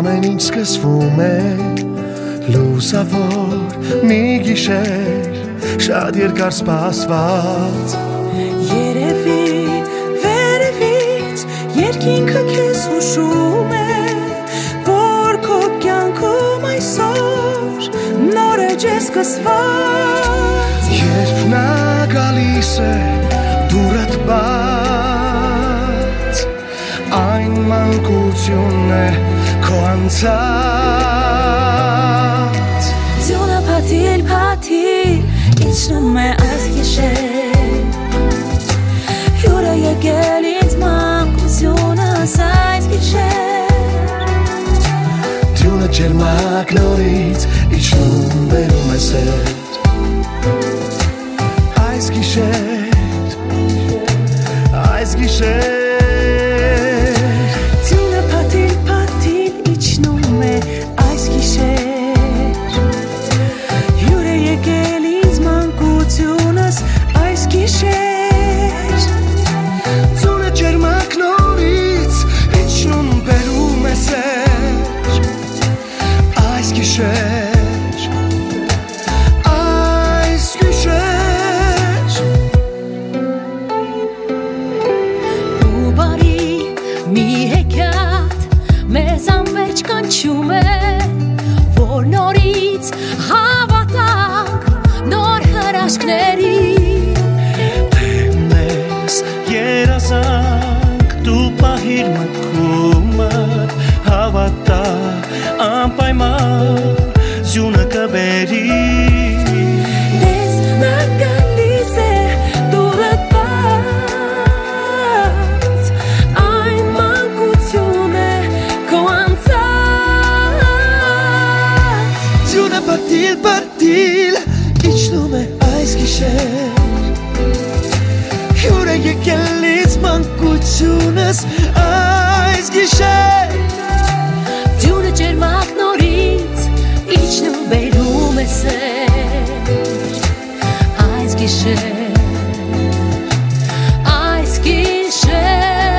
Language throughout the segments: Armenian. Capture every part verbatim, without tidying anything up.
ամեն ինչ սկսվում է լուսավոր մի գիշեր շատ երկար սպասված Երևի վերևից երկինքը քեզ հուշում է որ քո կյանքում այսօր նոր է սկսված Երբ նա գալիս է դուրդ բաց Այն մանկությունն է քո անցած Ձյունը փաթիլ փաթիլ իջնում է այս գիշեր Հյուրը եկել ինձ մանկությունս այս գիշեր Ձյունը ջերմակ նորից իջնում բերում է սեր Այս գիշեր, այս գիշեր Ձյունը փաթիլ փաթիլ իջնում է այս գիշեր Հյուրը եկել ինձ մանկությունս այս գիշեր Ձյունը ջերմակ նորից իջնում բերում է սեր Այս գիշեր Կանչում է, որ նորից հավատանք նոր հրաշքների Դեմես երազանք դու պահիր մտքումդ հավատա անպայման ձյունը կբերի Դες նա գալիս է դուրդ բաց Այն մանկություն է քո Պատիլ, պատիլ, իջնում է այս գիշեր Հյուրը եկել ինձ մանկությունս այս գիշեր Ձյունը ջերմակ նորից իջնում բերում է սեր Այս գիշեր, այս գիշեր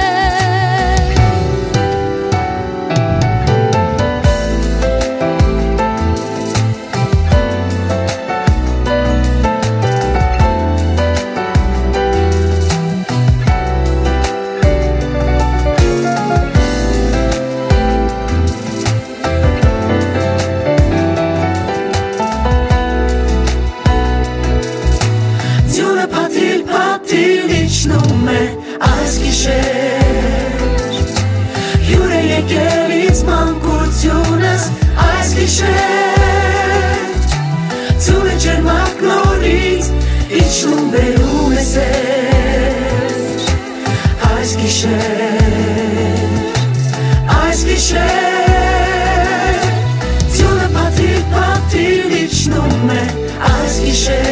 Իջնում է այս գիշեր Հյուրը եկել ինձ մանկությունս այս գիշեր Ձյունը ջերմակ նորից իջնում բերում է սեր Այս գիշեր, այս գիշեր Ձյունը փաթիլ փաթիլ իջնում է այս գիշեր